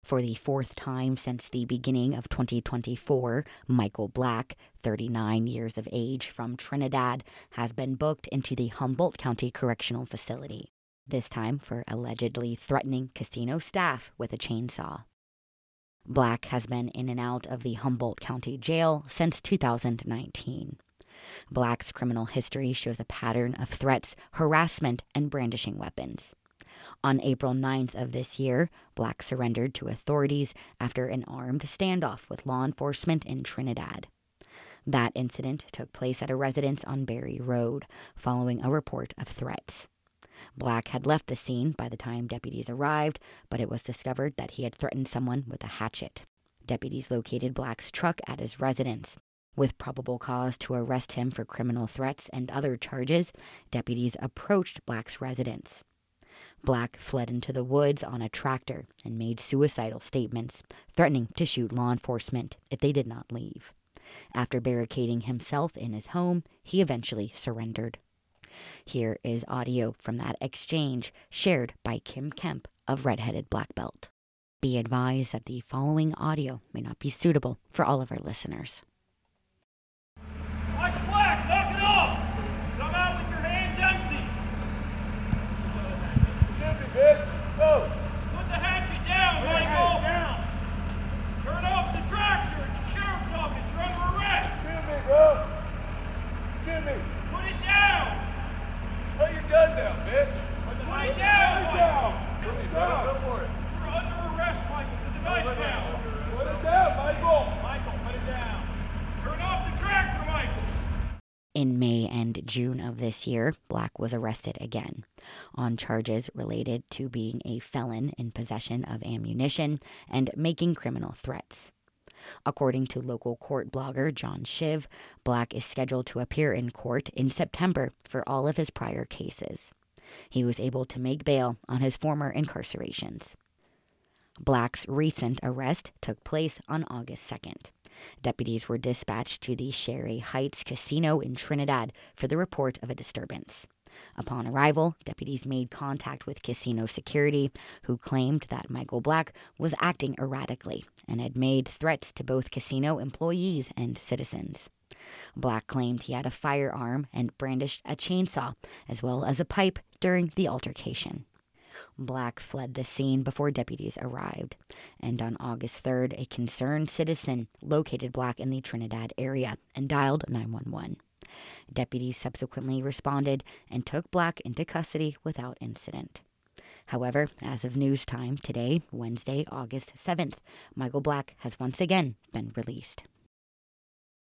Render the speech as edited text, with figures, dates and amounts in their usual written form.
For the fourth time since the beginning of 2024, Michael Black, 39 years of age, from Trinidad, has been booked into the Humboldt County Correctional Facility, this time for allegedly threatening casino staff with a chainsaw. Black has been in and out of the Humboldt County Jail since 2019. Black's criminal history shows a pattern of threats, harassment, and brandishing weapons. On April 9th of this year, Black surrendered to authorities after an armed standoff with law enforcement in Trinidad. That incident took place at a residence on Berry Road, following a report of threats. Black had left the scene by the time deputies arrived, but it was discovered that he had threatened someone with a hatchet. Deputies located Black's truck at his residence. With probable cause to arrest him for criminal threats and other charges, deputies approached Black's residence. Black fled into the woods on a tractor and made suicidal statements, threatening to shoot law enforcement if they did not leave. After barricading himself in his home, he eventually surrendered. Here is audio from that exchange shared by Kim Kemp of Redheaded Black Belt. Be advised that the following audio may not be suitable for all of our listeners. Michael Black, knock it off! Come out with your hands empty! Give me, bitch! Go! Put the hatchet down, Michael! Turn off the tractor! It's the sheriff's office! You're under arrest! Give me, bro! Give me! Put it down! Put your gun down, bitch! Put it down, Michael! Put it down! Go for it! You're under arrest, Michael! Put the knife down! Put it down, Michael! Michael, put it down! Turn off the tractor, Michael! In May and June of this year, Black was arrested again on charges related to being a felon in possession of ammunition and making criminal threats. According to local court blogger John Shiv, Black is scheduled to appear in court in September for all of his prior cases. He was able to make bail on his former incarcerations. Black's recent arrest took place on August 2nd. Deputies were dispatched to the Sherry Heights Casino in Trinidad for the report of a disturbance. Upon arrival, deputies made contact with casino security, who claimed that Michael Black was acting erratically and had made threats to both casino employees and citizens. Black claimed he had a firearm and brandished a chainsaw, as well as a pipe, during the altercation. Black fled the scene before deputies arrived, and on August 3rd, a concerned citizen located Black in the Trinidad area and dialed 911. Deputies subsequently responded and took Black into custody without incident. However, as of news time today, Wednesday, August 7th, Michael Black has once again been released.